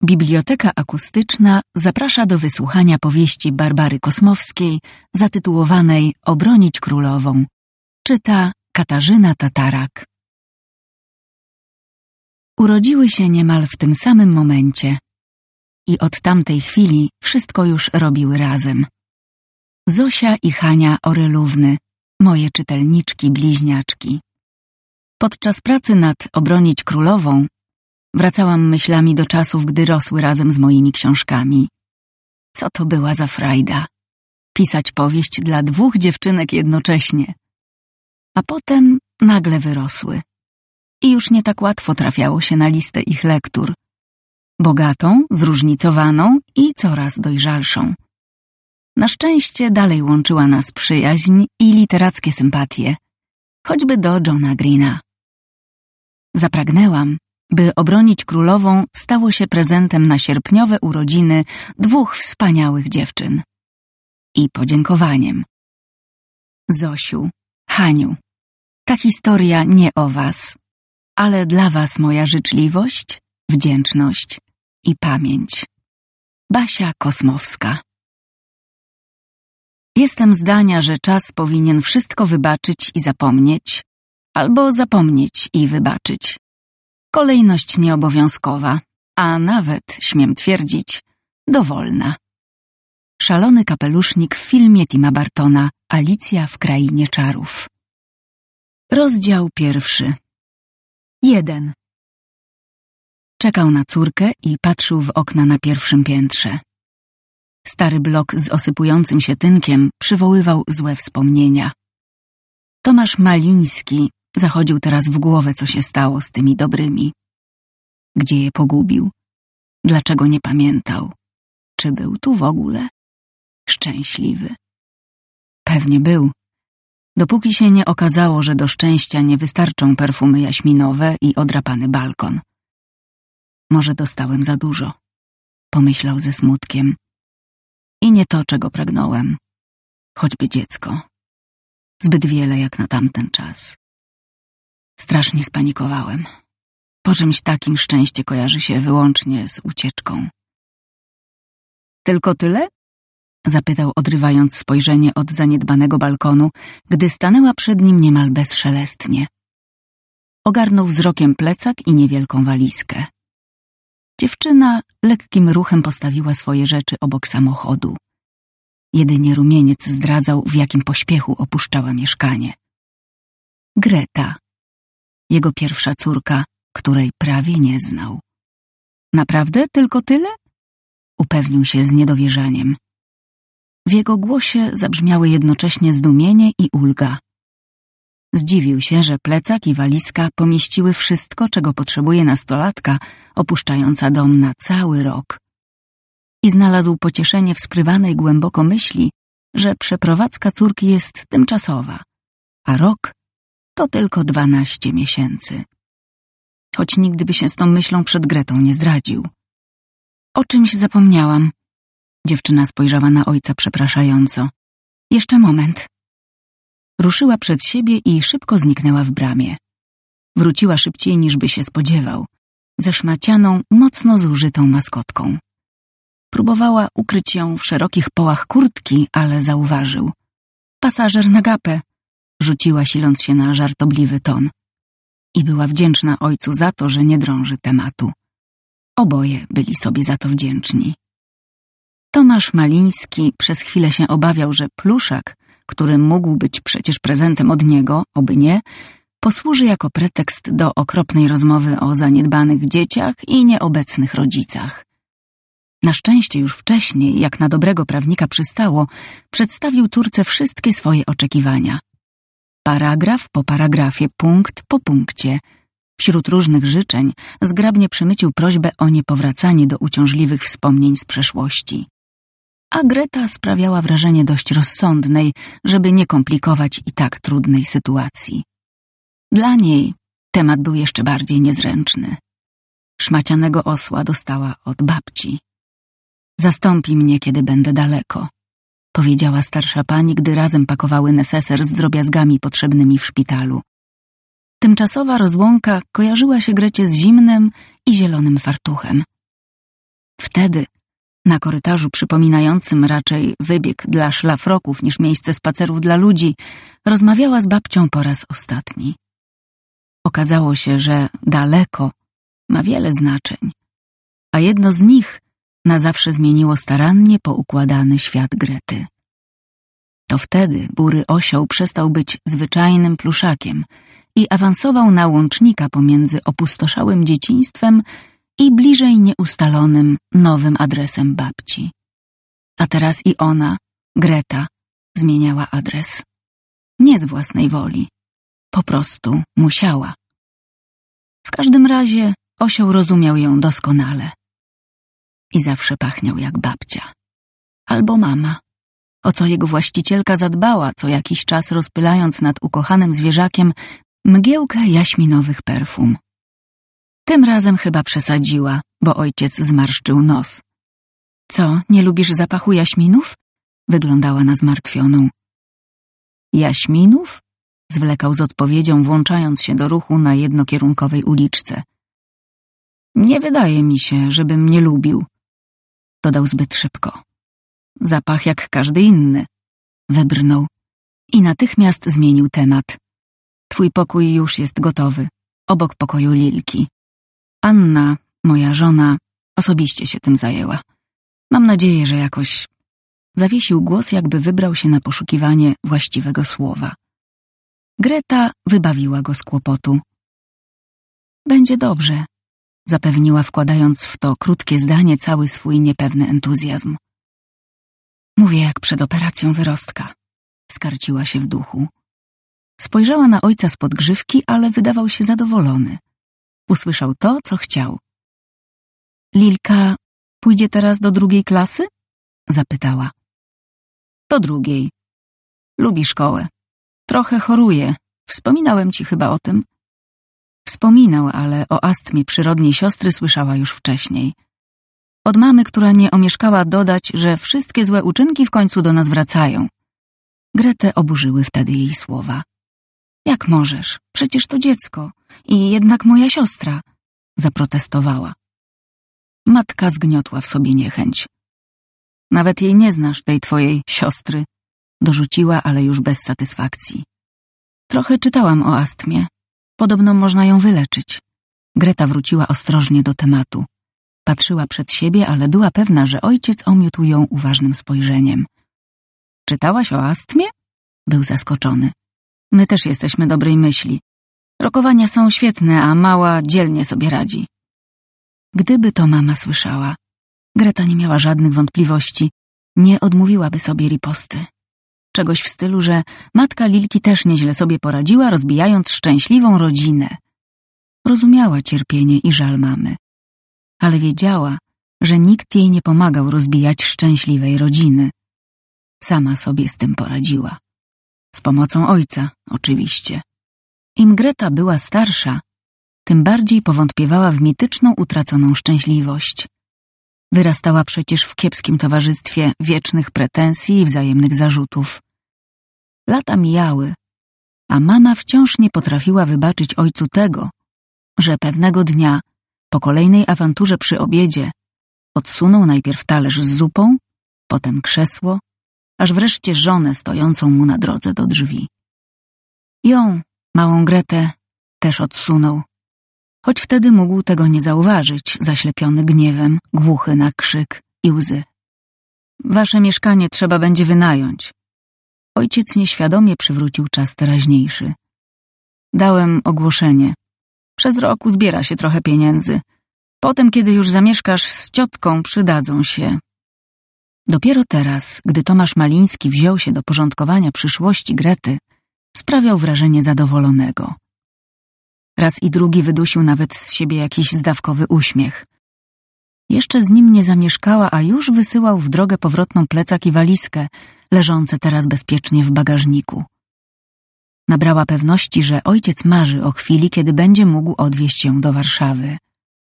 Biblioteka Akustyczna zaprasza do wysłuchania powieści Barbary Kosmowskiej zatytułowanej Obronić Królową. Czyta Katarzyna Tatarak. Urodziły się niemal w tym samym momencie i od tamtej chwili wszystko już robiły razem. Zosia i Hania Orylówny, moje czytelniczki bliźniaczki. Podczas pracy nad Obronić Królową wracałam myślami do czasów, gdy rosły razem z moimi książkami. Co to była za frajda? Pisać powieść dla 2 dziewczynek jednocześnie. A potem nagle wyrosły. I już nie tak łatwo trafiało się na listę ich lektur. Bogatą, zróżnicowaną i coraz dojrzalszą. Na szczęście dalej łączyła nas przyjaźń i literackie sympatie, choćby do Johna Greena. Zapragnęłam, by Obronić Królową stało się prezentem na sierpniowe urodziny 2 wspaniałych dziewczyn. I podziękowaniem. Zosiu, Haniu, ta historia nie o was, ale dla was moja życzliwość, wdzięczność i pamięć. Basia Kosmowska. Jestem zdania, że czas powinien wszystko wybaczyć i zapomnieć, albo zapomnieć i wybaczyć. Kolejność nieobowiązkowa, a nawet, śmiem twierdzić, dowolna. Szalony kapelusznik w filmie Tima Burtona Alicja w Krainie Czarów. Rozdział 1. 1. Czekał na córkę i patrzył w okna na pierwszym piętrze. Stary blok z osypującym się tynkiem przywoływał złe wspomnienia. Tomasz Maliński zachodził teraz w głowę, co się stało z tymi dobrymi. Gdzie je pogubił? Dlaczego nie pamiętał? Czy był tu w ogóle? Szczęśliwy. Pewnie był, dopóki się nie okazało, że do szczęścia nie wystarczą perfumy jaśminowe i odrapany balkon. Może dostałem za dużo, pomyślał ze smutkiem. I nie to, czego pragnąłem. Choćby dziecko. Zbyt wiele jak na tamten czas. Strasznie spanikowałem. Po czymś takim szczęście kojarzy się wyłącznie z ucieczką. Tylko tyle? Zapytał, odrywając spojrzenie od zaniedbanego balkonu, gdy stanęła przed nim niemal bezszelestnie. Ogarnął wzrokiem plecak i niewielką walizkę. Dziewczyna lekkim ruchem postawiła swoje rzeczy obok samochodu. Jedynie rumieniec zdradzał, w jakim pośpiechu opuszczała mieszkanie. Greta. Jego pierwsza córka, której prawie nie znał. Naprawdę tylko tyle? Upewnił się z niedowierzaniem. W jego głosie zabrzmiały jednocześnie zdumienie i ulga. Zdziwił się, że plecak i walizka pomieściły wszystko, czego potrzebuje nastolatka opuszczająca dom na cały rok. I znalazł pocieszenie w skrywanej głęboko myśli, że przeprowadzka córki jest tymczasowa, a rok to tylko 12 miesięcy. Choć nigdy by się z tą myślą przed Gretą nie zdradził. O czymś zapomniałam. Dziewczyna spojrzała na ojca przepraszająco. Jeszcze moment. Ruszyła przed siebie i szybko zniknęła w bramie. Wróciła szybciej, niż by się spodziewał, zeszmacianą, mocno zużytą maskotką. Próbowała ukryć ją w szerokich połach kurtki, ale zauważył. Pasażer na gapę, rzuciła, siląc się na żartobliwy ton. I była wdzięczna ojcu za to, że nie drąży tematu. Oboje byli sobie za to wdzięczni. Tomasz Maliński przez chwilę się obawiał, że pluszak, który mógł być przecież prezentem od niego, oby nie, posłuży jako pretekst do okropnej rozmowy o zaniedbanych dzieciach i nieobecnych rodzicach. Na szczęście już wcześniej, jak na dobrego prawnika przystało, przedstawił córce wszystkie swoje oczekiwania. Paragraf po paragrafie, punkt po punkcie. Wśród różnych życzeń zgrabnie przemycił prośbę o niepowracanie do uciążliwych wspomnień z przeszłości. A Greta sprawiała wrażenie dość rozsądnej, żeby nie komplikować i tak trudnej sytuacji. Dla niej temat był jeszcze bardziej niezręczny. Szmacianego osła dostała od babci. Zastąpi mnie, kiedy będę daleko, powiedziała starsza pani, gdy razem pakowały neseser z drobiazgami potrzebnymi w szpitalu. Tymczasowa rozłąka kojarzyła się Grecie z zimnem i zielonym fartuchem. Wtedy, na korytarzu przypominającym raczej wybieg dla szlafroków niż miejsce spacerów dla ludzi, rozmawiała z babcią po raz ostatni. Okazało się, że daleko ma wiele znaczeń, a jedno z nich na zawsze zmieniło starannie poukładany świat Grety. To wtedy bury osioł przestał być zwyczajnym pluszakiem i awansował na łącznika pomiędzy opustoszałym dzieciństwem i bliżej nieustalonym nowym adresem babci. A teraz i ona, Greta, zmieniała adres. Nie z własnej woli. Po prostu musiała. W każdym razie osioł rozumiał ją doskonale. I zawsze pachniał jak babcia. Albo mama, o co jego właścicielka zadbała, co jakiś czas rozpylając nad ukochanym zwierzakiem mgiełkę jaśminowych perfum. Tym razem chyba przesadziła, bo ojciec zmarszczył nos. Co, nie lubisz zapachu jaśminów? Wyglądała na zmartwioną. Jaśminów? Zwlekał z odpowiedzią, włączając się do ruchu na jednokierunkowej uliczce. Nie wydaje mi się, żebym nie lubił. Dodał zbyt szybko. Zapach jak każdy inny. Wybrnął. I natychmiast zmienił temat. Twój pokój już jest gotowy. Obok pokoju Lilki. Anna, moja żona, osobiście się tym zajęła. Mam nadzieję, że jakoś... Zawiesił głos, jakby wybrał się na poszukiwanie właściwego słowa. Greta wybawiła go z kłopotu. Będzie dobrze, zapewniła, wkładając w to krótkie zdanie cały swój niepewny entuzjazm. Mówię jak przed operacją wyrostka. Skarciła się w duchu. Spojrzała na ojca spod grzywki, ale wydawał się zadowolony. Usłyszał to, co chciał. Lilka pójdzie teraz do 2. klasy? Zapytała. Do 2. Lubi szkołę. Trochę choruje. Wspominałem ci chyba o tym. Wspominał, ale o astmie przyrodniej siostry słyszała już wcześniej. Od mamy, która nie omieszkała dodać, że wszystkie złe uczynki w końcu do nas wracają. Gretę oburzyły wtedy jej słowa. Jak możesz? Przecież to dziecko. I jednak moja siostra. Zaprotestowała. Matka zgniotła w sobie niechęć. Nawet jej nie znasz, tej twojej siostry. Dorzuciła, ale już bez satysfakcji. Trochę czytałam o astmie. Podobno można ją wyleczyć. Greta wróciła ostrożnie do tematu. Patrzyła przed siebie, ale była pewna, że ojciec omiótł ją uważnym spojrzeniem. Czytałaś o astmie? Był zaskoczony. My też jesteśmy dobrej myśli. Rokowania są świetne, a mała dzielnie sobie radzi. Gdyby to mama słyszała, Greta nie miała żadnych wątpliwości. Nie odmówiłaby sobie riposty. Czegoś w stylu, że matka Lilki też nieźle sobie poradziła, rozbijając szczęśliwą rodzinę. Rozumiała cierpienie i żal mamy, ale wiedziała, że nikt jej nie pomagał rozbijać szczęśliwej rodziny. Sama sobie z tym poradziła. Z pomocą ojca, oczywiście. Im Greta była starsza, tym bardziej powątpiewała w mityczną utraconą szczęśliwość. Wyrastała przecież w kiepskim towarzystwie wiecznych pretensji i wzajemnych zarzutów. Lata mijały, a mama wciąż nie potrafiła wybaczyć ojcu tego, że pewnego dnia, po kolejnej awanturze przy obiedzie, odsunął najpierw talerz z zupą, potem krzesło, aż wreszcie żonę stojącą mu na drodze do drzwi. Ją, małą Gretę, też odsunął, choć wtedy mógł tego nie zauważyć, zaślepiony gniewem, głuchy na krzyk i łzy. Wasze mieszkanie trzeba będzie wynająć. Ojciec nieświadomie przywrócił czas teraźniejszy. Dałem ogłoszenie. Przez rok uzbiera się trochę pieniędzy. Potem, kiedy już zamieszkasz z ciotką, przydadzą się. Dopiero teraz, gdy Tomasz Maliński wziął się do porządkowania przyszłości Grety, sprawiał wrażenie zadowolonego. Raz i drugi wydusił nawet z siebie jakiś zdawkowy uśmiech. Jeszcze z nim nie zamieszkała, a już wysyłał w drogę powrotną plecak i walizkę, leżące teraz bezpiecznie w bagażniku. Nabrała pewności, że ojciec marzy o chwili, kiedy będzie mógł odwieźć ją do Warszawy.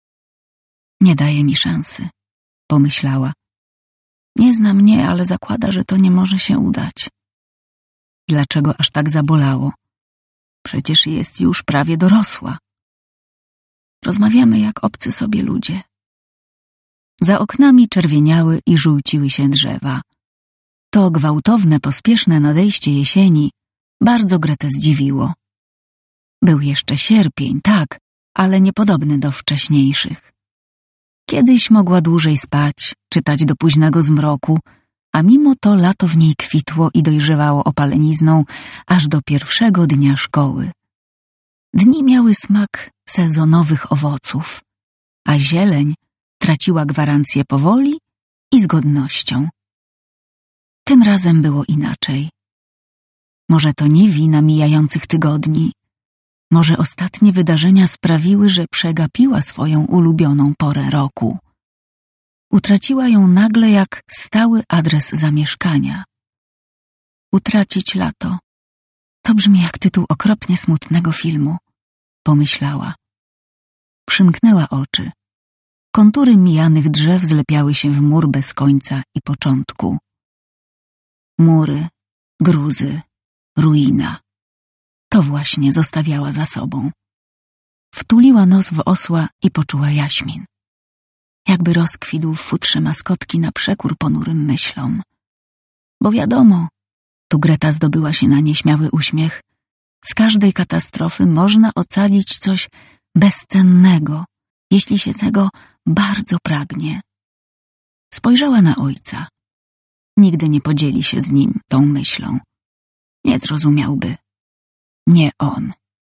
Nie daje mi szansy, pomyślała. Nie zna mnie, ale zakłada, że to nie może się udać. Dlaczego aż tak zabolało? Przecież jest już prawie dorosła. Rozmawiamy jak obcy sobie ludzie. Za oknami czerwieniały i żółciły się drzewa. To gwałtowne, pospieszne nadejście jesieni bardzo Gretę zdziwiło. Był jeszcze sierpień, tak, ale niepodobny do wcześniejszych. Kiedyś mogła dłużej spać, czytać do późnego zmroku, a mimo to lato w niej kwitło i dojrzewało opalenizną aż do pierwszego dnia szkoły. Dni miały smak sezonowych owoców, a zieleń traciła gwarancję powoli i z godnością. Tym razem było inaczej. Może to nie wina mijających tygodni. Może ostatnie wydarzenia sprawiły, że przegapiła swoją ulubioną porę roku. Utraciła ją nagle jak stały adres zamieszkania. Utracić lato. To brzmi jak tytuł okropnie smutnego filmu, pomyślała. Przymknęła oczy. Kontury mijanych drzew zlepiały się w mur bez końca i początku. Mury, gruzy, ruina. To właśnie zostawiała za sobą. Wtuliła nos w osła i poczuła jaśmin. Jakby rozkwitł w futrze maskotki na przekór ponurym myślom. Bo wiadomo, tu Greta zdobyła się na nieśmiały uśmiech, z każdej katastrofy można ocalić coś bezcennego, jeśli się tego bardzo pragnie. Spojrzała na ojca. Nigdy nie podzieli się z nim tą myślą. Nie zrozumiałby. Nie on.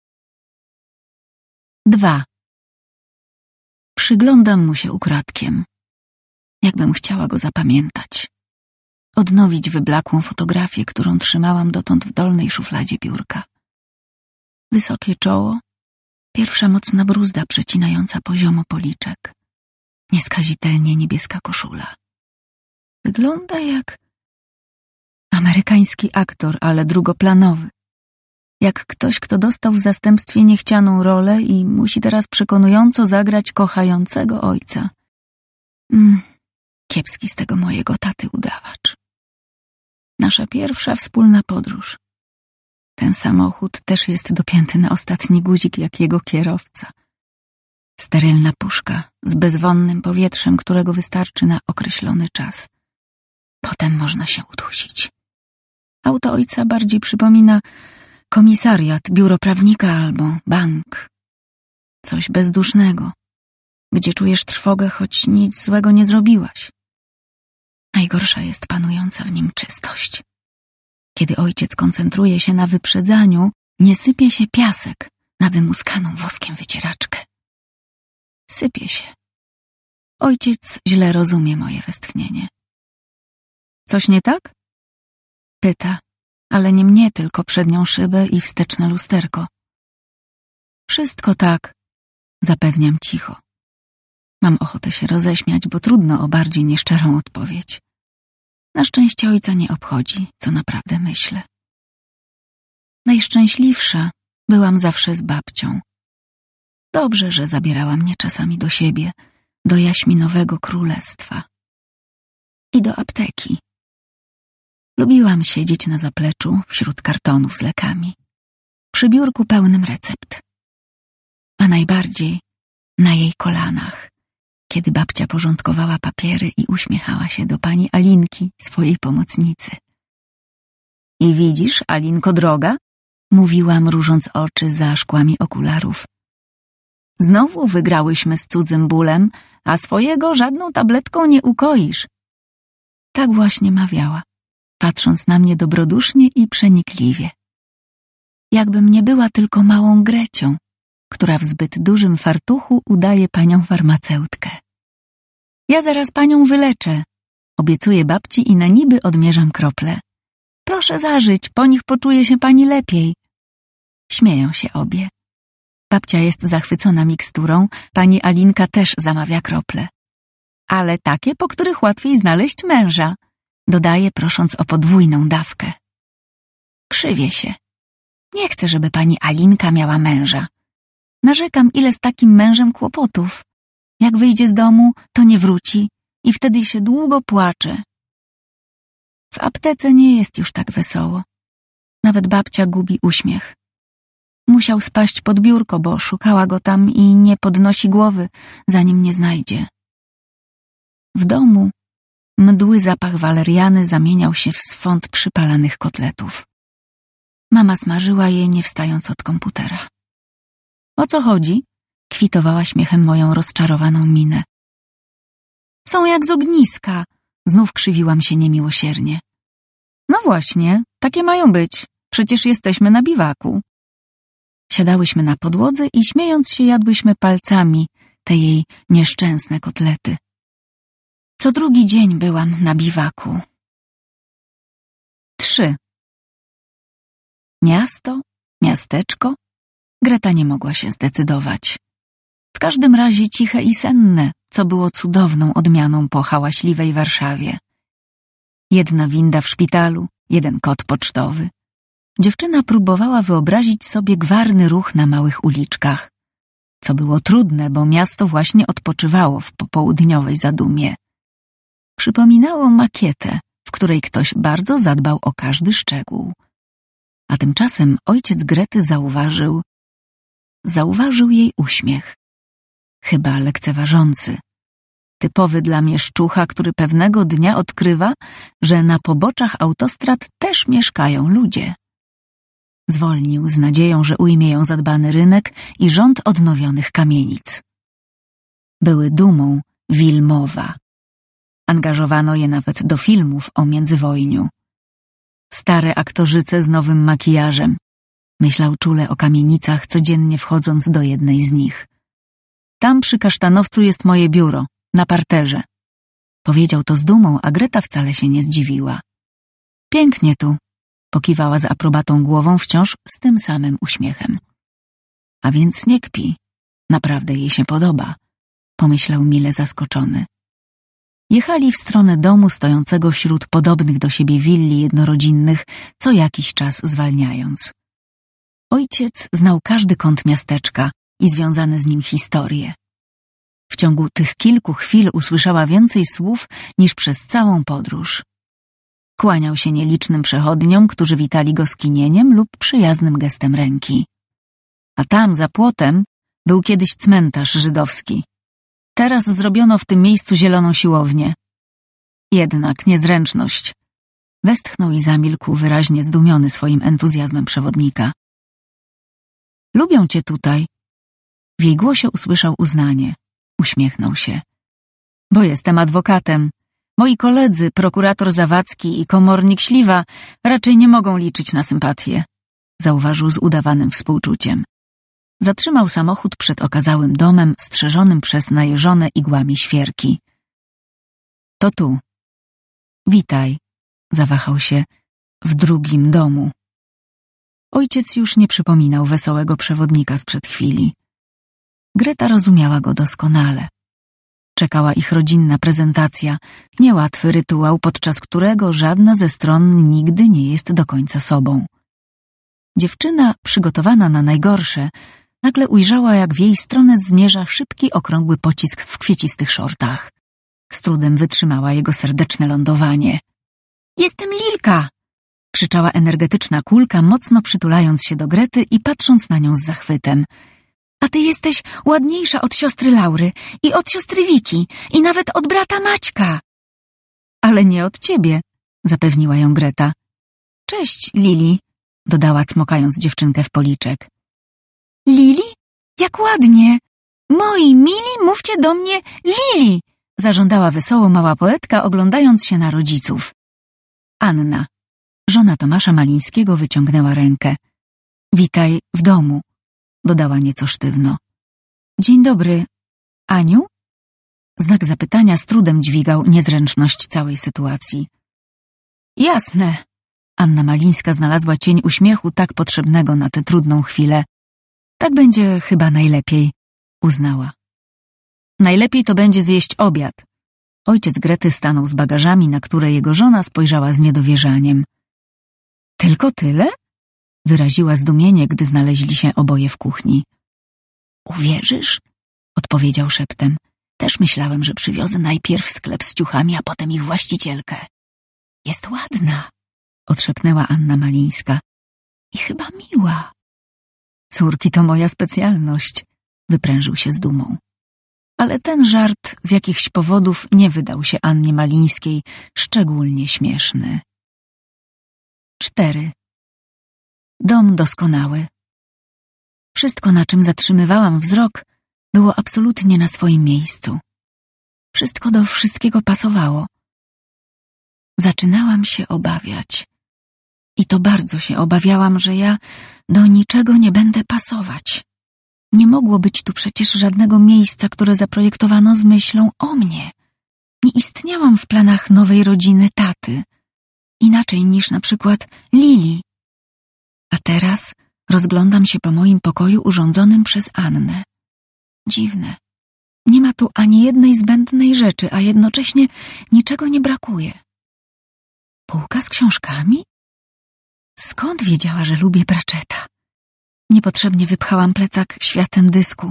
2. Przyglądam mu się ukradkiem. Jakbym chciała go zapamiętać. Odnowić wyblakłą fotografię, którą trzymałam dotąd w dolnej szufladzie biurka. Wysokie czoło, pierwsza mocna bruzda przecinająca poziomo policzek. Nieskazitelnie niebieska koszula. Wygląda jak amerykański aktor, ale drugoplanowy. Jak ktoś, kto dostał w zastępstwie niechcianą rolę i musi teraz przekonująco zagrać kochającego ojca. Kiepski z tego mojego taty udawacz. Nasza pierwsza wspólna podróż. Ten samochód też jest dopięty na ostatni guzik jak jego kierowca. Sterylna puszka z bezwonnym powietrzem, którego wystarczy na określony czas. Potem można się udusić. Auto ojca bardziej przypomina komisariat, biuro prawnika albo bank. Coś bezdusznego, gdzie czujesz trwogę, choć nic złego nie zrobiłaś. Najgorsza jest panująca w nim czystość. Kiedy ojciec koncentruje się na wyprzedzaniu, nie sypie się piasek na wymuskaną woskiem wycieraczkę. Sypie się. Ojciec źle rozumie moje westchnienie. Coś nie tak? Pyta, ale nie mnie, tylko przednią szybę i wsteczne lusterko. Wszystko tak, zapewniam cicho. Mam ochotę się roześmiać, bo trudno o bardziej nieszczerą odpowiedź. Na szczęście ojca nie obchodzi, co naprawdę myślę. Najszczęśliwsza byłam zawsze z babcią. Dobrze, że zabierała mnie czasami do siebie, do jaśminowego królestwa i do apteki. Lubiłam siedzieć na zapleczu wśród kartonów z lekami, przy biurku pełnym recept. A najbardziej na jej kolanach, kiedy babcia porządkowała papiery i uśmiechała się do pani Alinki, swojej pomocnicy. I widzisz, Alinko droga, mówiła, mrużąc oczy za szkłami okularów. Znowu wygrałyśmy z cudzym bólem, a swojego żadną tabletką nie ukoisz. Tak właśnie mawiała, patrząc na mnie dobrodusznie i przenikliwie. Jakbym nie była tylko małą Grecią, która w zbyt dużym fartuchu udaje panią farmaceutkę. Ja zaraz panią wyleczę, obiecuję babci i na niby odmierzam krople. Proszę zażyć, po nich poczuje się pani lepiej. Śmieją się obie. Babcia jest zachwycona miksturą, pani Alinka też zamawia krople. Ale takie, po których łatwiej znaleźć męża, dodaje, prosząc o podwójną dawkę. Krzywię się. Nie chcę, żeby pani Alinka miała męża. Narzekam, ile z takim mężem kłopotów. Jak wyjdzie z domu, to nie wróci i wtedy się długo płacze. W aptece nie jest już tak wesoło. Nawet babcia gubi uśmiech. Musiał spaść pod biurko, bo szukała go tam i nie podnosi głowy, zanim nie znajdzie. W domu mdły zapach waleriany zamieniał się w swąd przypalanych kotletów. Mama smażyła je, nie wstając od komputera. O co chodzi? Kwitowała śmiechem moją rozczarowaną minę. Są jak z ogniska. Znów krzywiłam się niemiłosiernie. No właśnie, takie mają być. Przecież jesteśmy na biwaku. Siadałyśmy na podłodze i śmiejąc się jadłyśmy palcami te jej nieszczęsne kotlety. Co drugi dzień byłam na biwaku. 3. Miasto? Miasteczko? Greta nie mogła się zdecydować. W każdym razie ciche i senne, co było cudowną odmianą po hałaśliwej Warszawie. Jedna winda w szpitalu, jeden kot pocztowy. Dziewczyna próbowała wyobrazić sobie gwarny ruch na małych uliczkach, co było trudne, bo miasto właśnie odpoczywało w popołudniowej zadumie. Przypominało makietę, w której ktoś bardzo zadbał o każdy szczegół. A tymczasem ojciec Grety zauważył jej uśmiech. Chyba lekceważący. Typowy dla mieszczucha, który pewnego dnia odkrywa, że na poboczach autostrad też mieszkają ludzie. Zwolnił z nadzieją, że ujmie ją zadbany rynek i rząd odnowionych kamienic. Były dumą Wilmowa. Angażowano je nawet do filmów o międzywojniu. Stare aktorzyce z nowym makijażem. Myślał czule o kamienicach, codziennie wchodząc do jednej z nich. Tam przy kasztanowcu jest moje biuro, na parterze. Powiedział to z dumą, a Greta wcale się nie zdziwiła. Pięknie tu, pokiwała z aprobatą głową wciąż z tym samym uśmiechem. A więc nie kpi, naprawdę jej się podoba, pomyślał mile zaskoczony. Jechali w stronę domu stojącego wśród podobnych do siebie willi jednorodzinnych, co jakiś czas zwalniając. Ojciec znał każdy kąt miasteczka i związane z nim historie. W ciągu tych kilku chwil usłyszała więcej słów niż przez całą podróż. Kłaniał się nielicznym przechodniom, którzy witali go skinieniem lub przyjaznym gestem ręki. A tam, za płotem, był kiedyś cmentarz żydowski. Teraz zrobiono w tym miejscu zieloną siłownię. Jednak niezręczność. Westchnął i zamilkł, wyraźnie zdumiony swoim entuzjazmem przewodnika. Lubią cię tutaj. W jej głosie usłyszał uznanie. Uśmiechnął się. Bo jestem adwokatem. Moi koledzy, prokurator Zawadzki i komornik Śliwa, raczej nie mogą liczyć na sympatię. Zauważył z udawanym współczuciem. Zatrzymał samochód przed okazałym domem strzeżonym przez najeżone igłami świerki. To tu. Witaj, zawahał się, w drugim domu. Ojciec już nie przypominał wesołego przewodnika sprzed chwili. Greta rozumiała go doskonale. Czekała ich rodzinna prezentacja, niełatwy rytuał, podczas którego żadna ze stron nigdy nie jest do końca sobą. Dziewczyna, przygotowana na najgorsze, nagle ujrzała, jak w jej stronę zmierza szybki, okrągły pocisk w kwiecistych szortach. Z trudem wytrzymała jego serdeczne lądowanie. — Jestem Lilka! — krzyczała energetyczna kulka, mocno przytulając się do Grety i patrząc na nią z zachwytem. — A ty jesteś ładniejsza od siostry Laury i od siostry Wiki i nawet od brata Maćka. — Ale nie od ciebie — zapewniła ją Greta. — Cześć, Lili — dodała, cmokając dziewczynkę w policzek. — Lili? Jak ładnie! Moi mili, mówcie do mnie Lili! Zażądała wesoło mała poetka, oglądając się na rodziców. Anna, żona Tomasza Malińskiego, wyciągnęła rękę. Witaj w domu, dodała nieco sztywno. Dzień dobry, Aniu? Znak zapytania z trudem dźwigał niezręczność całej sytuacji. Jasne. Anna Malińska znalazła cień uśmiechu tak potrzebnego na tę trudną chwilę. Tak będzie chyba najlepiej, uznała. Najlepiej to będzie zjeść obiad. Ojciec Grety stanął z bagażami, na które jego żona spojrzała z niedowierzaniem. Tylko tyle? Wyraziła zdumienie, gdy znaleźli się oboje w kuchni. Uwierzysz? Odpowiedział szeptem. Też myślałem, że przywiozę najpierw sklep z ciuchami, a potem ich właścicielkę. Jest ładna, odszepnęła Anna Malińska. I chyba miła. Córki to moja specjalność, wyprężył się z dumą. Ale ten żart z jakichś powodów nie wydał się Annie Malińskiej szczególnie śmieszny. 4. Dom doskonały. Wszystko, na czym zatrzymywałam wzrok, było absolutnie na swoim miejscu. Wszystko do wszystkiego pasowało. Zaczynałam się obawiać. I to bardzo się obawiałam, że ja do niczego nie będę pasować. Nie mogło być tu przecież żadnego miejsca, które zaprojektowano z myślą o mnie. Nie istniałam w planach nowej rodziny taty. Inaczej niż na przykład Lili. A teraz rozglądam się po moim pokoju urządzonym przez Annę. Dziwne. Nie ma tu ani jednej zbędnej rzeczy, a jednocześnie niczego nie brakuje. Półka z książkami? Skąd wiedziała, że lubię Pratchetta? Niepotrzebnie wypchałam plecak światem dysku.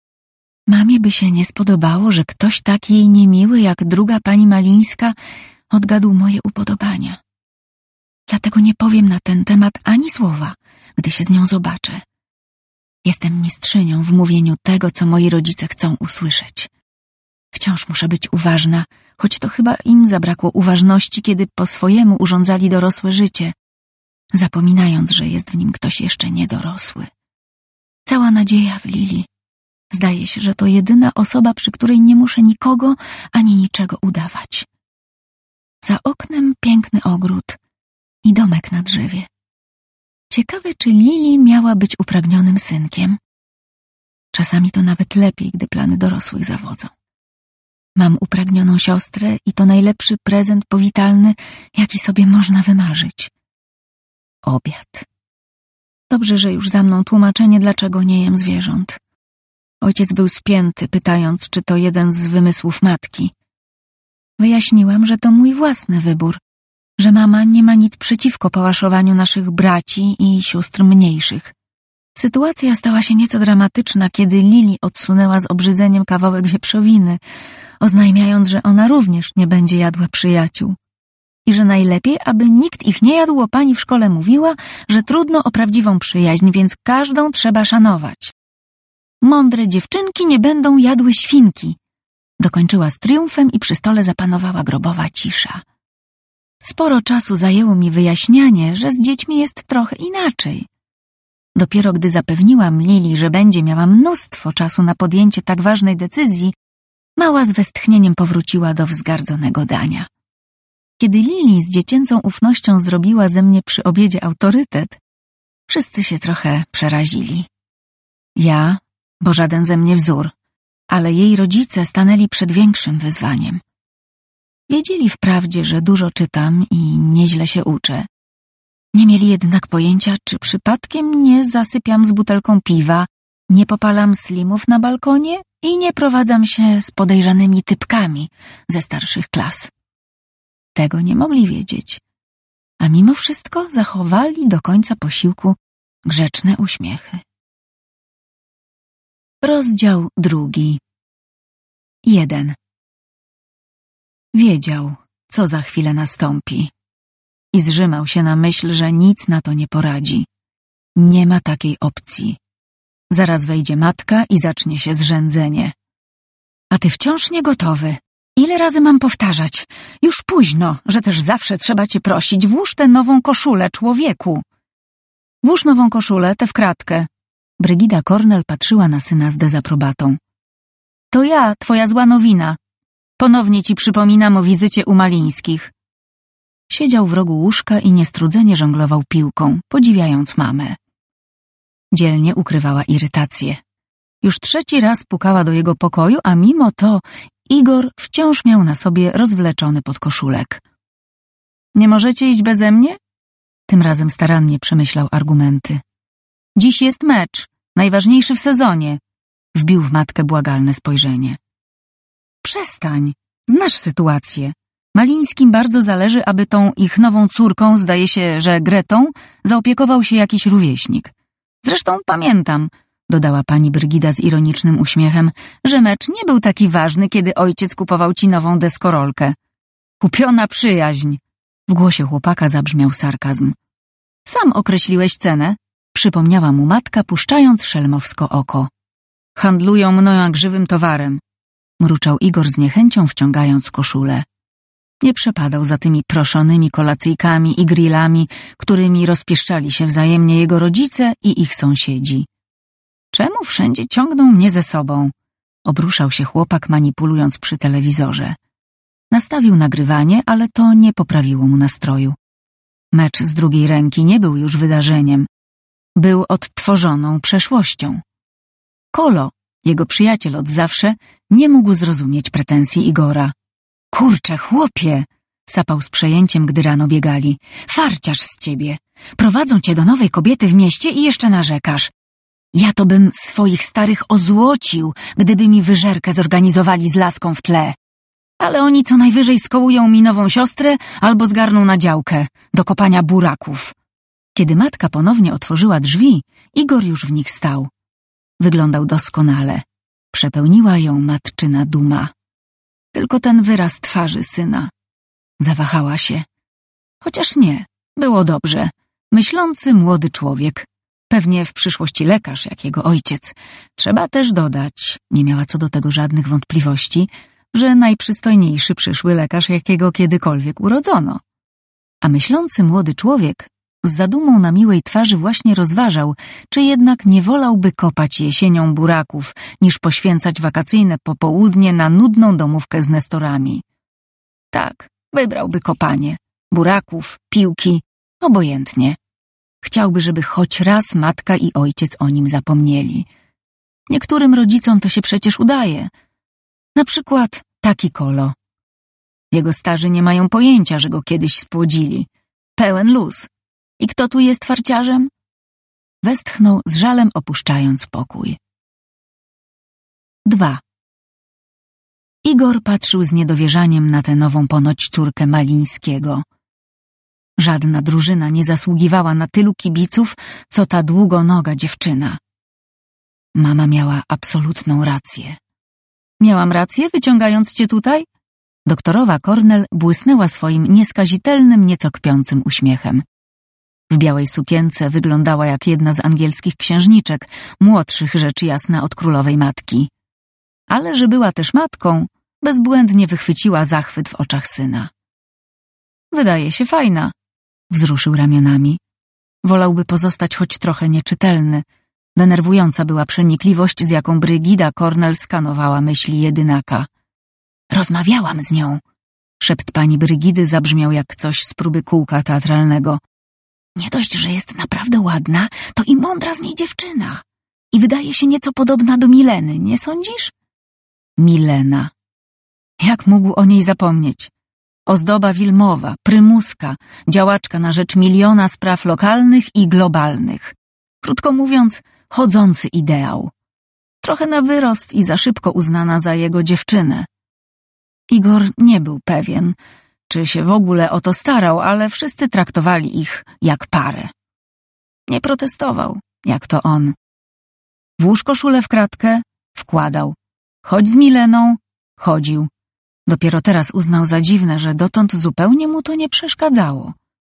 Mamie by się nie spodobało, że ktoś tak jej niemiły jak druga pani Malińska odgadł moje upodobania. Dlatego nie powiem na ten temat ani słowa, gdy się z nią zobaczę. Jestem mistrzynią w mówieniu tego, co moi rodzice chcą usłyszeć. Wciąż muszę być uważna, choć to chyba im zabrakło uważności, kiedy po swojemu urządzali dorosłe życie, zapominając, że jest w nim ktoś jeszcze niedorosły. Cała nadzieja w Lili. Zdaje się, że to jedyna osoba, przy której nie muszę nikogo ani niczego udawać. Za oknem piękny ogród i domek na drzewie. Ciekawe, czy Lili miała być upragnionym synkiem. Czasami to nawet lepiej, gdy plany dorosłych zawodzą. Mam upragnioną siostrę i to najlepszy prezent powitalny, jaki sobie można wymarzyć. Obiad. Dobrze, że już za mną tłumaczenie, dlaczego nie jem zwierząt. Ojciec był spięty, pytając, czy to jeden z wymysłów matki. Wyjaśniłam, że to mój własny wybór, że mama nie ma nic przeciwko pałaszowaniu naszych braci i sióstr mniejszych. Sytuacja stała się nieco dramatyczna, kiedy Lili odsunęła z obrzydzeniem kawałek wieprzowiny, oznajmiając, że ona również nie będzie jadła przyjaciół. I że najlepiej, aby nikt ich nie jadł, bo pani w szkole mówiła, że trudno o prawdziwą przyjaźń, więc każdą trzeba szanować. Mądre dziewczynki nie będą jadły świnki. Dokończyła z triumfem i przy stole zapanowała grobowa cisza. Sporo czasu zajęło mi wyjaśnianie, że z dziećmi jest trochę inaczej. Dopiero gdy zapewniłam Lili, że będzie miała mnóstwo czasu na podjęcie tak ważnej decyzji, mała z westchnieniem powróciła do wzgardzonego dania. Kiedy Lili z dziecięcą ufnością zrobiła ze mnie przy obiedzie autorytet, wszyscy się trochę przerazili. Ja, bo żaden ze mnie wzór, ale jej rodzice stanęli przed większym wyzwaniem. Wiedzieli wprawdzie, że dużo czytam i nieźle się uczę. Nie mieli jednak pojęcia, czy przypadkiem nie zasypiam z butelką piwa, nie popalam slimów na balkonie i nie prowadzam się z podejrzanymi typkami ze starszych klas. Tego nie mogli wiedzieć, a mimo wszystko zachowali do końca posiłku grzeczne uśmiechy. Rozdział 2. 1. Wiedział, co za chwilę nastąpi i zżymał się na myśl, że nic na to nie poradzi. Nie ma takiej opcji. Zaraz wejdzie matka i zacznie się zrzędzenie. A ty wciąż nie gotowy. Ile razy mam powtarzać? Już późno, że też zawsze trzeba cię prosić. Włóż tę nową koszulę, człowieku. Włóż nową koszulę, tę w kratkę. Brygida Cornell patrzyła na syna z dezaprobatą. To ja, twoja zła nowina. Ponownie ci przypominam o wizycie u Malińskich. Siedział w rogu łóżka i niestrudzenie żonglował piłką, podziwiając mamę. Dzielnie ukrywała irytację. Już 3. raz pukała do jego pokoju, a mimo to Igor wciąż miał na sobie rozwleczony podkoszulek. Nie możecie iść beze mnie? Tym razem starannie przemyślał argumenty. Dziś jest mecz, najważniejszy w sezonie. Wbił w matkę błagalne spojrzenie. Przestań, znasz sytuację. Malińskim bardzo zależy, aby tą ich nową córką, zdaje się, że Gretą, zaopiekował się jakiś rówieśnik. Zresztą pamiętam, dodała pani Brygida z ironicznym uśmiechem, że mecz nie był taki ważny, kiedy ojciec kupował ci nową deskorolkę. Kupiona przyjaźń. W głosie chłopaka zabrzmiał sarkazm. Sam określiłeś cenę, przypomniała mu matka, puszczając szelmowsko oko. Handlują mną jak żywym towarem. mruczał Igor z niechęcią, wciągając koszulę. Nie przepadał za tymi proszonymi kolacyjkami i grillami, którymi rozpieszczali się wzajemnie jego rodzice i ich sąsiedzi. Czemu wszędzie ciągną mnie ze sobą? Obruszał się chłopak, manipulując przy telewizorze. Nastawił nagrywanie, ale to nie poprawiło mu nastroju. Mecz z drugiej ręki nie był już wydarzeniem. Był odtworzoną przeszłością. Kolo, jego przyjaciel od zawsze, nie mógł zrozumieć pretensji Igora. Kurczę, chłopie! Sapał z przejęciem, gdy rano biegali. Farciarz z ciebie! Prowadzą cię do nowej kobiety w mieście i jeszcze narzekasz. Ja to bym swoich starych ozłocił, gdyby mi wyżerkę zorganizowali z laską w tle. Ale oni co najwyżej skołują mi nową siostrę albo zgarną na działkę do kopania buraków. Kiedy matka ponownie otworzyła drzwi, Igor już w nich stał. Wyglądał doskonale. Przepełniła ją matczyna duma. Tylko ten wyraz twarzy syna. Zawahała się. Chociaż nie, było dobrze. Myślący młody człowiek. Pewnie w przyszłości lekarz, jak jego ojciec. Trzeba też dodać, nie miała co do tego żadnych wątpliwości, że najprzystojniejszy przyszły lekarz, jakiego kiedykolwiek urodzono. A myślący młody człowiek z zadumą na miłej twarzy właśnie rozważał, czy jednak nie wolałby kopać jesienią buraków, niż poświęcać wakacyjne popołudnie na nudną domówkę z nestorami. Tak, wybrałby kopanie. Buraków, piłki, obojętnie. Chciałby, żeby choć raz matka i ojciec o nim zapomnieli. Niektórym rodzicom to się przecież udaje. Na przykład taki Kolo. Jego starzy nie mają pojęcia, że go kiedyś spłodzili. Pełen luz. I kto tu jest farciarzem? Westchnął z żalem, opuszczając pokój. 2. Igor patrzył z niedowierzaniem na tę nową ponoć córkę Malińskiego. Żadna drużyna nie zasługiwała na tylu kibiców, co ta długonoga dziewczyna. Mama miała absolutną rację. Miałam rację, wyciągając cię tutaj? Doktorowa Cornell błysnęła swoim nieskazitelnym, nieco kpiącym uśmiechem. W białej sukience wyglądała jak jedna z angielskich księżniczek, młodszych rzecz jasna od królowej matki. Ale że była też matką, bezbłędnie wychwyciła zachwyt w oczach syna. Wydaje się fajna, wzruszył ramionami. Wolałby pozostać choć trochę nieczytelny. Denerwująca była przenikliwość, z jaką Brygida Cornell skanowała myśli jedynaka. Rozmawiałam z nią. Szept pani Brygidy zabrzmiał jak coś z próby kółka teatralnego. Nie dość, że jest naprawdę ładna, to i mądra z niej dziewczyna. I wydaje się nieco podobna do Mileny, nie sądzisz? Milena. Jak mógł o niej zapomnieć? Ozdoba Wilmowa, prymuska, działaczka na rzecz miliona spraw lokalnych i globalnych. Krótko mówiąc, chodzący ideał. Trochę na wyrost i za szybko uznana za jego dziewczynę. Igor nie był pewien, czy się w ogóle o to starał, ale wszyscy traktowali ich jak parę. Nie protestował, jak to on. Włóż koszulę w kratkę, wkładał. Chodź z Mileną, chodził. Dopiero teraz uznał za dziwne, że dotąd zupełnie mu to nie przeszkadzało.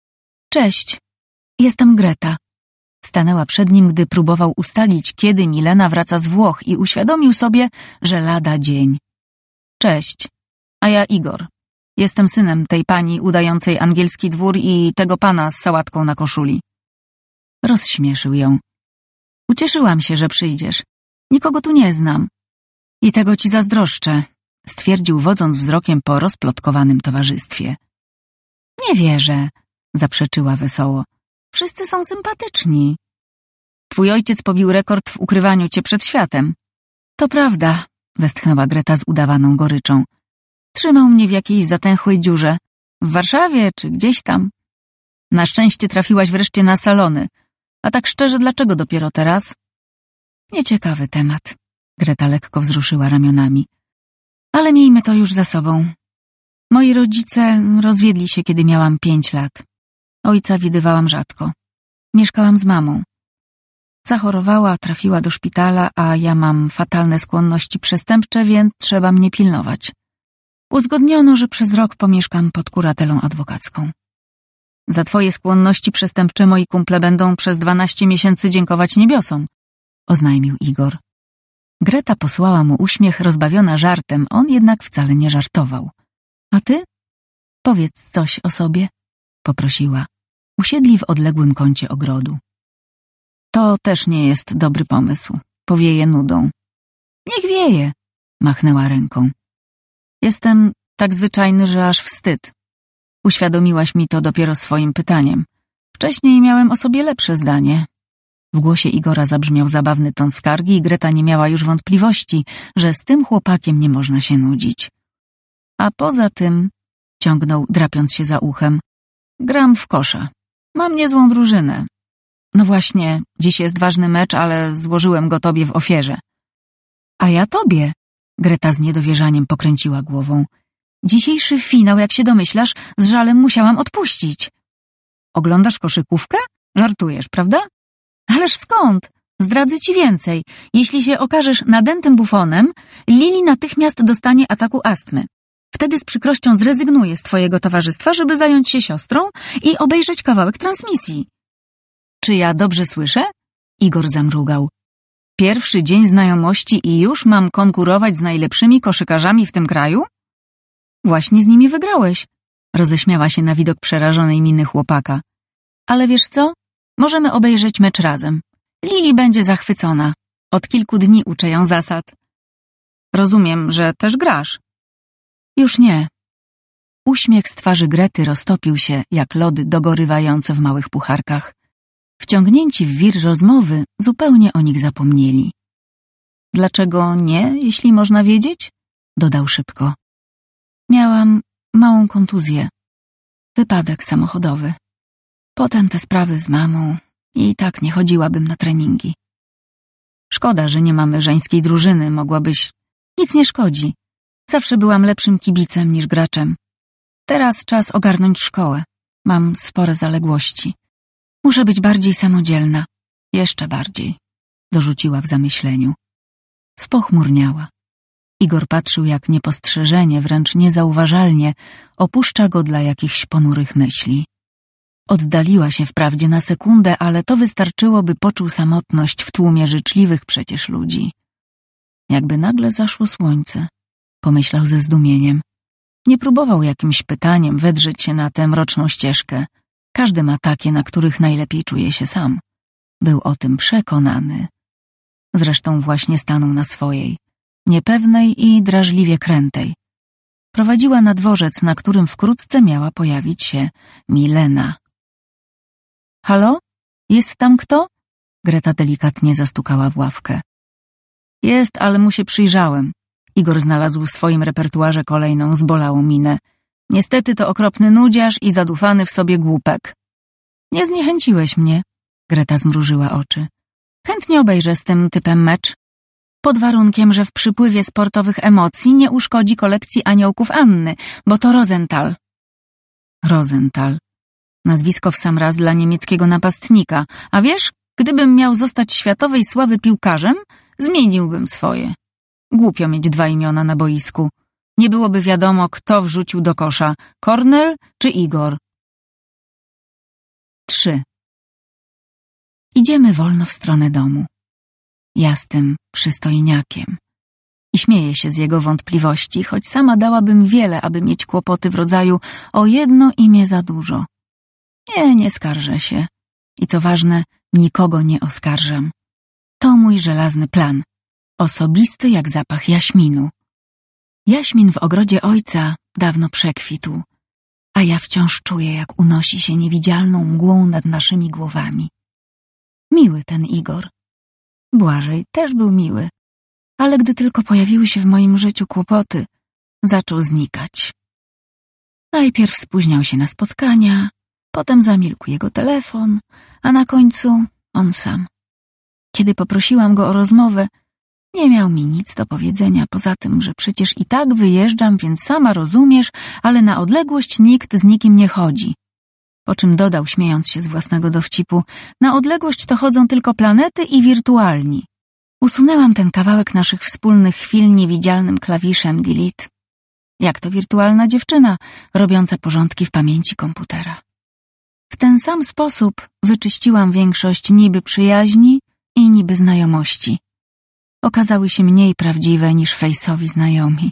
Cześć, jestem Greta. Stanęła przed nim, gdy próbował ustalić, kiedy Milena wraca z Włoch i uświadomił sobie, że lada dzień. Cześć, a ja Igor. Jestem synem tej pani udającej angielski dwór i tego pana z sałatką na koszuli. Rozśmieszył ją. Ucieszyłam się, że przyjdziesz. Nikogo tu nie znam. I tego ci zazdroszczę, stwierdził, wodząc wzrokiem po rozplotkowanym towarzystwie. Nie wierzę, zaprzeczyła wesoło. Wszyscy są sympatyczni. Twój ojciec pobił rekord w ukrywaniu cię przed światem. To prawda, westchnęła Greta z udawaną goryczą. Trzymał mnie w jakiejś zatęchłej dziurze. W Warszawie czy gdzieś tam. Na szczęście trafiłaś wreszcie na salony. A tak szczerze, dlaczego dopiero teraz? Nieciekawy temat. Greta lekko wzruszyła ramionami. Ale miejmy to już za sobą. Moi rodzice rozwiedli się, kiedy miałam 5 lat. Ojca widywałam rzadko. Mieszkałam z mamą. Zachorowała, trafiła do szpitala, a ja mam fatalne skłonności przestępcze, więc trzeba mnie pilnować. Uzgodniono, że przez rok pomieszkam pod kuratelą adwokacką. Za twoje skłonności przestępcze moi kumple będą przez 12 miesięcy dziękować niebiosom, oznajmił Igor. Greta posłała mu uśmiech, rozbawiona żartem, on jednak wcale nie żartował. A ty? Powiedz coś o sobie, poprosiła. Usiedli w odległym kącie ogrodu. To też nie jest dobry pomysł. Powieje nudą. Niech wieje, machnęła ręką. Jestem tak zwyczajny, że aż wstyd. Uświadomiłaś mi to dopiero swoim pytaniem. Wcześniej miałem o sobie lepsze zdanie. W głosie Igora zabrzmiał zabawny ton skargi i Greta nie miała już wątpliwości, że z tym chłopakiem nie można się nudzić. A poza tym, ciągnął, drapiąc się za uchem, gram w kosza. Mam niezłą drużynę. No właśnie, dziś jest ważny mecz, ale złożyłem go tobie w ofierze. A ja tobie, Greta z niedowierzaniem pokręciła głową. Dzisiejszy finał, jak się domyślasz, z żalem musiałam odpuścić. Oglądasz koszykówkę? Żartujesz, prawda? Ależ skąd? Zdradzę ci więcej. Jeśli się okażesz nadętym bufonem, Lili natychmiast dostanie ataku astmy. Wtedy z przykrością zrezygnuje z twojego towarzystwa, żeby zająć się siostrą i obejrzeć kawałek transmisji. Czy ja dobrze słyszę? Igor zamrugał. Pierwszy dzień znajomości i już mam konkurować z najlepszymi koszykarzami w tym kraju? Właśnie z nimi wygrałeś. Roześmiała się na widok przerażonej miny chłopaka. Ale wiesz co? Możemy obejrzeć mecz razem. Lili będzie zachwycona. Od kilku dni uczę ją zasad. Rozumiem, że też grasz. Już nie. Uśmiech z twarzy Grety roztopił się, jak lody dogorywające w małych pucharkach. Wciągnięci w wir rozmowy, zupełnie o nich zapomnieli. Dlaczego nie, jeśli można wiedzieć? Dodał szybko. Miałam małą kontuzję. Wypadek samochodowy. Potem te sprawy z mamą i tak nie chodziłabym na treningi. Szkoda, że nie mamy żeńskiej drużyny, mogłabyś... Nic nie szkodzi. Zawsze byłam lepszym kibicem niż graczem. Teraz czas ogarnąć szkołę. Mam spore zaległości. Muszę być bardziej samodzielna. Jeszcze bardziej. Dorzuciła w zamyśleniu. Spochmurniała. Igor patrzył, jak niepostrzeżenie, wręcz niezauważalnie, opuszcza go dla jakichś ponurych myśli. Oddaliła się wprawdzie na sekundę, ale to wystarczyło, by poczuł samotność w tłumie życzliwych przecież ludzi. Jakby nagle zaszło słońce, pomyślał ze zdumieniem. Nie próbował jakimś pytaniem wedrzeć się na tę mroczną ścieżkę. Każdy ma takie, na których najlepiej czuje się sam. Był o tym przekonany. Zresztą właśnie stanął na swojej, niepewnej i drażliwie krętej. Prowadziła na dworzec, na którym wkrótce miała pojawić się Milena. Halo? Jest tam kto? Greta delikatnie zastukała w ławkę. Jest, ale mu się przyjrzałem. Igor znalazł w swoim repertuarze kolejną zbolałą minę. Niestety to okropny nudziarz i zadufany w sobie głupek. Nie zniechęciłeś mnie. Greta zmrużyła oczy. Chętnie obejrzę z tym typem mecz. Pod warunkiem, że w przypływie sportowych emocji nie uszkodzi kolekcji aniołków Anny, bo to Rosenthal. Rosenthal. Nazwisko w sam raz dla niemieckiego napastnika. A wiesz, gdybym miał zostać światowej sławy piłkarzem, zmieniłbym swoje. Głupio mieć dwa imiona na boisku. Nie byłoby wiadomo, kto wrzucił do kosza, Kornel czy Igor. 3. Idziemy wolno w stronę domu. Ja z tym przystojniakiem. I śmieję się z jego wątpliwości, choć sama dałabym wiele, aby mieć kłopoty w rodzaju o jedno imię za dużo. Nie skarżę się. I co ważne, nikogo nie oskarżam. To mój żelazny plan. Osobisty jak zapach jaśminu. Jaśmin w ogrodzie ojca dawno przekwitł, a ja wciąż czuję, jak unosi się niewidzialną mgłą nad naszymi głowami. Miły ten Igor. Błażej też był miły, ale gdy tylko pojawiły się w moim życiu kłopoty, zaczął znikać. Najpierw spóźniał się na spotkania, potem zamilkł jego telefon, a na końcu on sam. Kiedy poprosiłam go o rozmowę, nie miał mi nic do powiedzenia, poza tym, że przecież i tak wyjeżdżam, więc sama rozumiesz, ale na odległość nikt z nikim nie chodzi. Po czym dodał, śmiejąc się z własnego dowcipu, na odległość to chodzą tylko planety i wirtualni. Usunęłam ten kawałek naszych wspólnych chwil niewidzialnym klawiszem delete. Jak to wirtualna dziewczyna, robiąca porządki w pamięci komputera. W ten sam sposób wyczyściłam większość niby przyjaźni i niby znajomości. okazały się mniej prawdziwe niż Fejsowi znajomi.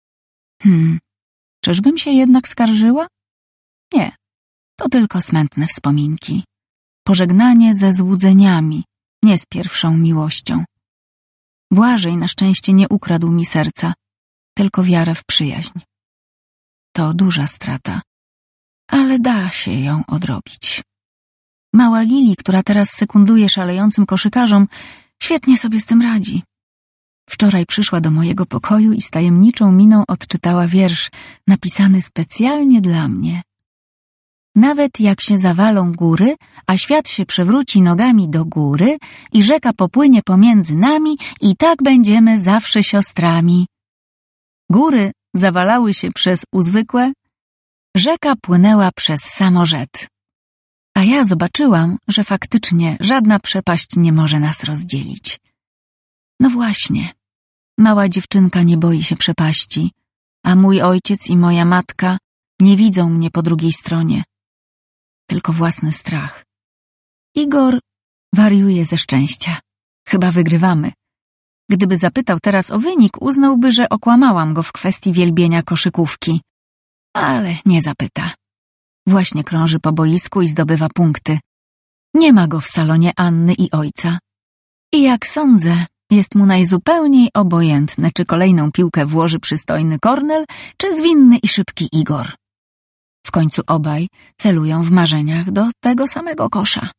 Czyżbym się jednak skarżyła? Nie, to tylko smętne wspominki. Pożegnanie ze złudzeniami, nie z pierwszą miłością. Błażej na szczęście nie ukradł mi serca, tylko wiarę w przyjaźń. To duża strata, ale da się ją odrobić. Mała Lili, która teraz sekunduje szalejącym koszykarzom, świetnie sobie z tym radzi. Wczoraj przyszła do mojego pokoju i z tajemniczą miną odczytała wiersz napisany specjalnie dla mnie. Nawet jak się zawalą góry, a świat się przewróci nogami do góry i rzeka popłynie pomiędzy nami, i tak będziemy zawsze siostrami. Góry zawalały się przez uzwykłe, rzeka płynęła przez samorzet. A ja zobaczyłam, że faktycznie żadna przepaść nie może nas rozdzielić. No właśnie, mała dziewczynka nie boi się przepaści, a mój ojciec i moja matka nie widzą mnie po drugiej stronie. Tylko własny strach. Igor wariuje ze szczęścia. Chyba wygrywamy. Gdyby zapytał teraz o wynik, uznałby, że okłamałam go w kwestii wielbienia koszykówki. Ale nie zapyta. Właśnie krąży po boisku i zdobywa punkty. Nie ma go w salonie Anny i ojca. I jak sądzę, jest mu najzupełniej obojętne, czy kolejną piłkę włoży przystojny Kornel, czy zwinny i szybki Igor. W końcu obaj celują w marzeniach do tego samego kosza.